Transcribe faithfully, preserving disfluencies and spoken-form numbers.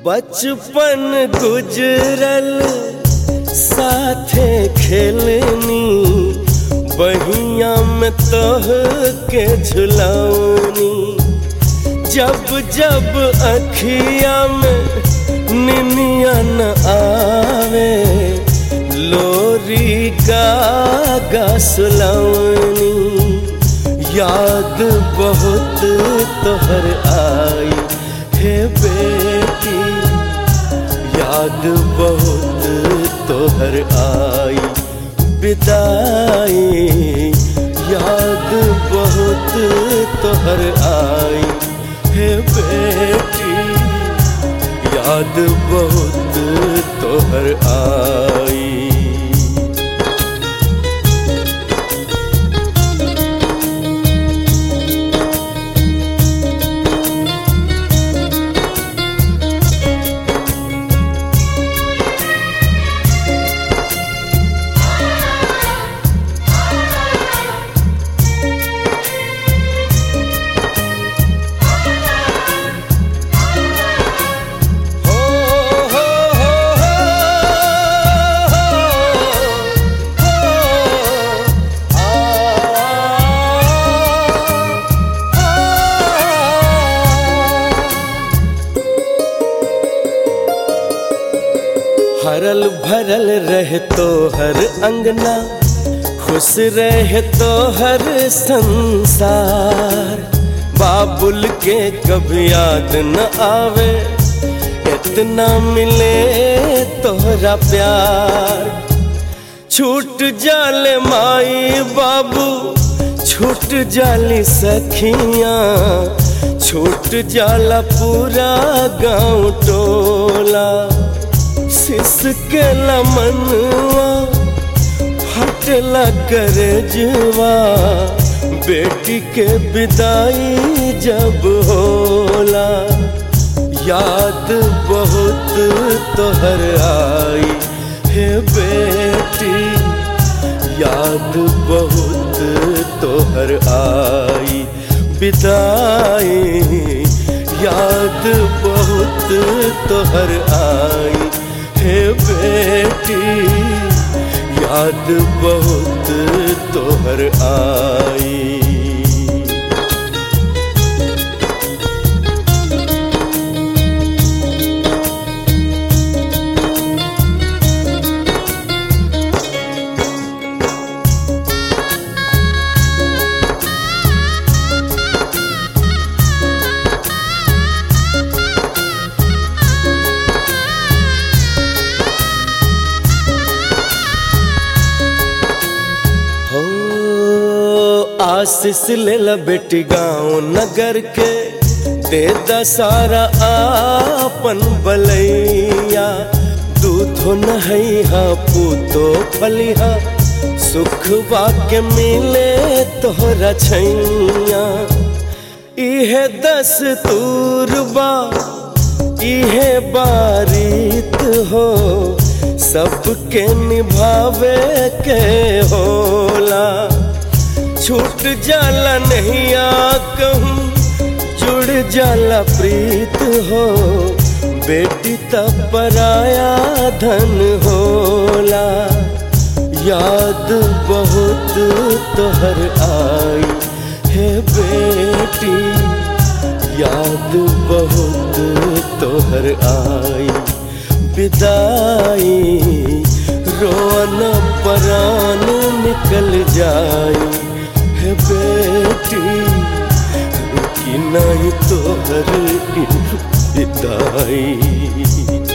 बचपन गुजरल साथे खेलनी, बहिया में तोह के झुलावनी। जब जब अखिया में निनिया न आवे, लोरी गा सुलावनी। याद बहुत तोहर आई हे बेटी, याद बहुत तोहर आई बिदाई। याद बहुत तोहर आई हे बेटी, याद बहुत तोहर आई। हरल भरल रहे तो हर अंगना, खुश रहे तो हर संसार। बाबुल के कभी याद न आवे, इतना मिले तोहरा प्यार। छूट जाले माई बाबू, छूट जाली सखियाँ, छूट जाला पूरा गाँव टोला। सिसके मनवा फटला करजवा, बेटी के विदाई जब होला। याद बहुत तोहर आई हे बेटी, याद बहुत तोहर आई बिदाई। याद बहुत तोहर आई हे बेटी, याद बहुत तोहर आई। आशीष ले ला बेटी गाँव नगर के, दे दा सारा आपन बलैया। दूधो नहैया पूतो फलिहा, सुख वाके मिले तोहरा छैया। इहे दस्तूर बा इहे बारीत हो, सबके निभावे के होला। छूट जाला नैया कहूँ, जुड़ जाला प्रीत हो, बेटी तब पराया धन होला। याद बहुत तोहर आई हे बेटी, याद बहुत तोहर आई बिदाई। रोना परान निकल जाई हे बेटी, रुकी नहीं तोहर विदाई।